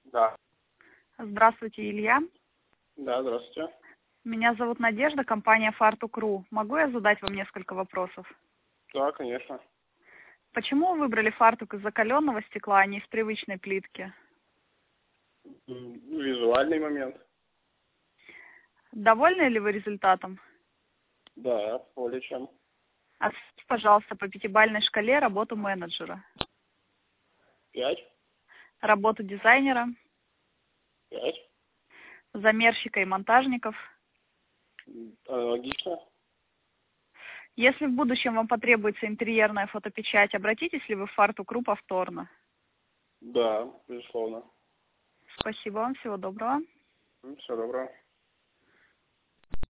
Да. Здравствуйте, Илья. Да, здравствуйте. Меня зовут Надежда, компания Fartuk.ru. Могу я задать вам несколько вопросов? Да, конечно. Почему вы выбрали фартук из закаленного стекла, а не из привычной плитки? Визуальный момент. Довольны ли вы результатом? Да, более чем. Оцените, пожалуйста, по пятибалльной шкале работу менеджера, 5, работу дизайнера, 5. замерщика и монтажников. Аналогично. Если в будущем вам потребуется интерьерная фотопечать, обратитесь ли вы в Fartuk.ru повторно? Да, безусловно. Спасибо вам, всего доброго. Всего доброго.